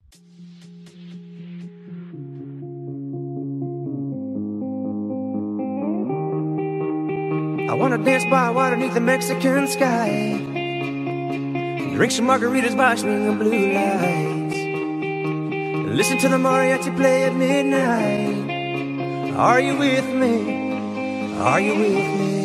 I wanna dance by water beneath the Mexican sky, drink some margaritas by swinging blue lights, listen to the mariachi play at midnight. Are you with me? Are you with me?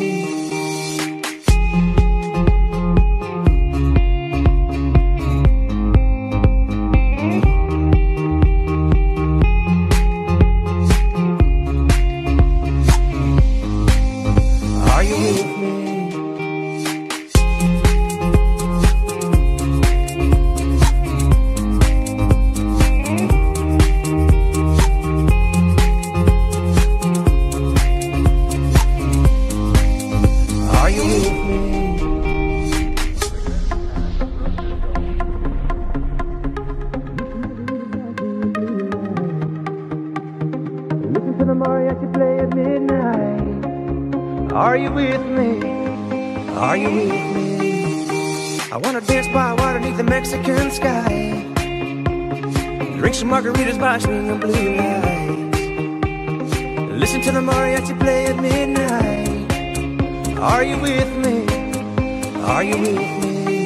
To the mariachi play at midnight. Are you with me? Are you with me? I wanna dance by water beneath the Mexican sky, drink some margaritas by swinging blue lights, listen to the mariachi play at midnight. Are you with me? Are you with me?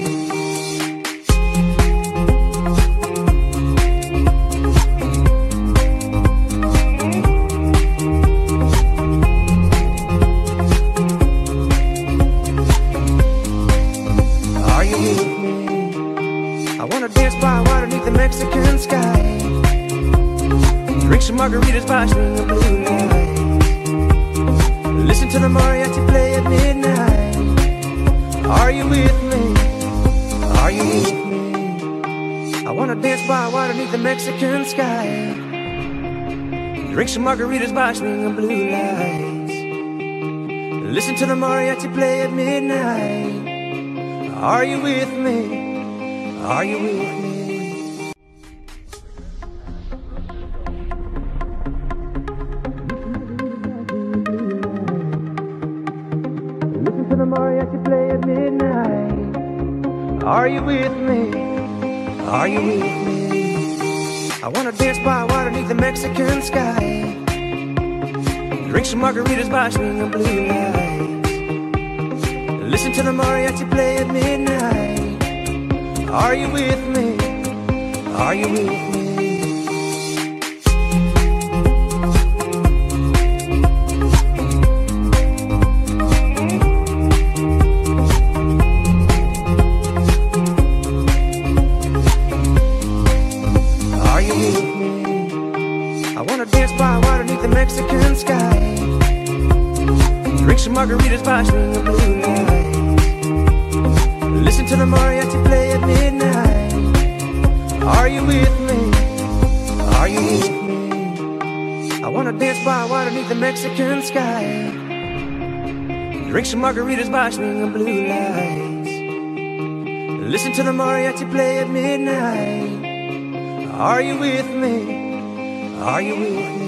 I wanna dance by water beneath the Mexican sky, drink some margaritas by swinging blue lights, listen to the mariachi play at midnight. Are you with me? Are you with me? I wanna dance by water beneath the Mexican sky, drink some margaritas by swinging blue lights, listen to the mariachi play at midnight. Are you with me? Are you with me? Listen to the mariachi play at midnight. Are you with me? Are you with me? I wanna dance by water beneath the Mexican sky, drink some margaritas by swinging blue lights, listen to the mariachi play at midnight. Are you with me? Are you with me? Are you with me? I wanna dance by water beneath the Mexican sky, drink some margaritas by swinging blue lights, listen to the mariachi play at midnight. Are you with me? Are you with me? I wanna dance by water beneath the Mexican sky, drink some margaritas by swinging blue lights, listen to the mariachi play at midnight. Are you with me? Are you with me?